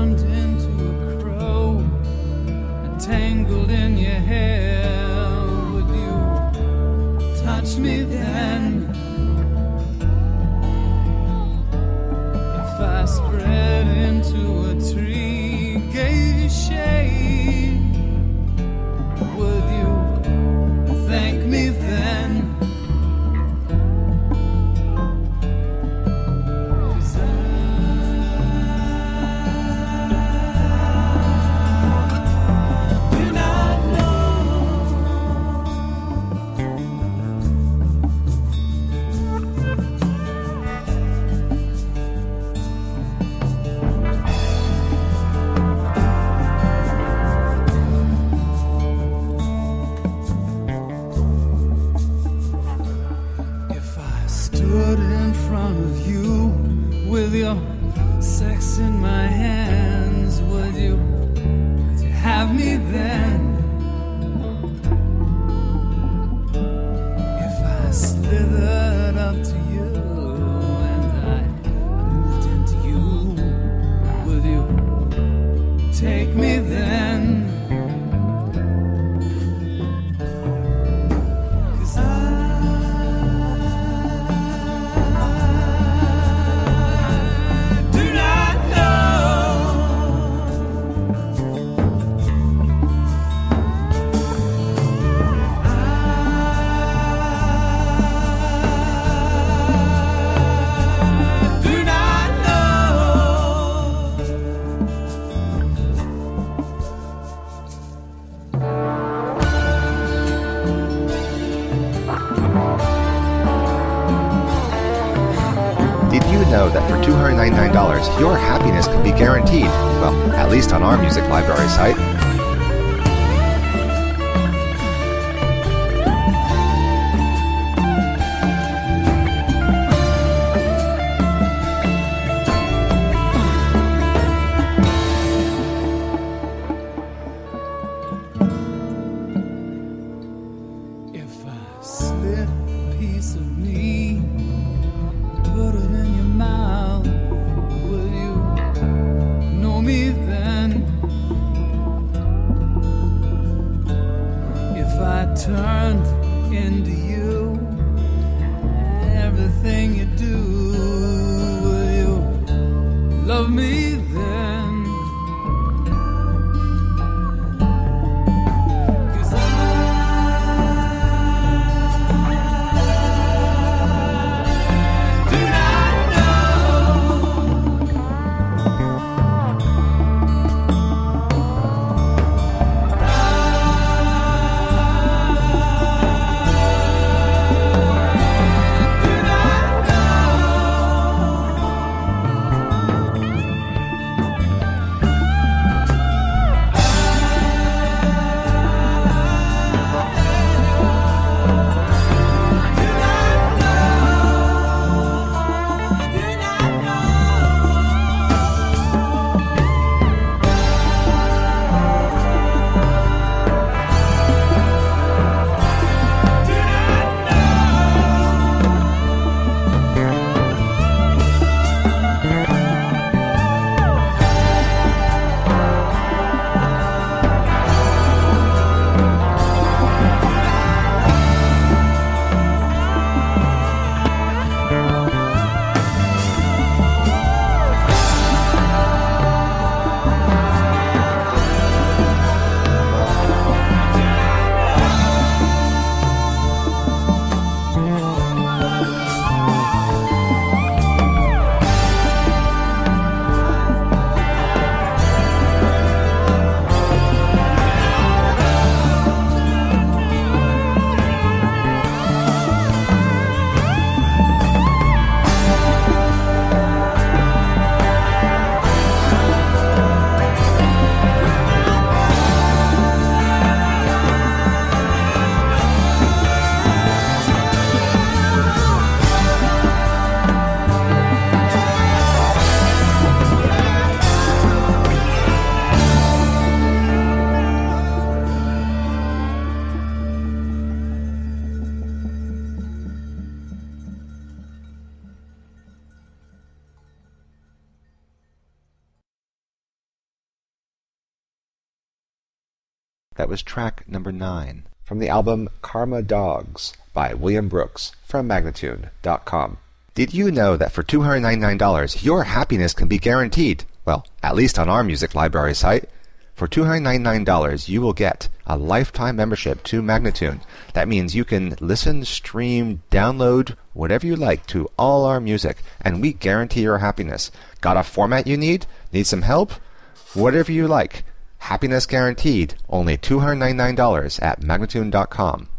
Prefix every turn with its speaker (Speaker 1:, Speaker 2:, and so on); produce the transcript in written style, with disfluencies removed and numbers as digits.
Speaker 1: turned into a crow, tangled in your hair. Would you touch me then? If I spread into a tree, gave you shade, would you thank me then? Sex in my hands, would you have me then? If I slithered up to you and I moved into you, would you take me then?
Speaker 2: Know that for $299, your happiness can be guaranteed. Well, at least on our music library site.
Speaker 1: If I slip a piece of me, put it in your mouth, will you know me then? If I turned into you, everything you do, will you love me then?
Speaker 2: That was track number 9 from the album Karma Dogs by William Brooks from Magnatune.com. Did you know that for $299 your happiness can be guaranteed? Well, at least on our music library site. For $299 you will get a lifetime membership to Magnatune. That means you can listen, stream, download, whatever you like to all our music, and we guarantee your happiness. Got a format you need? Need some help? Whatever you like. Happiness guaranteed. Only $299 at Magnatune.com.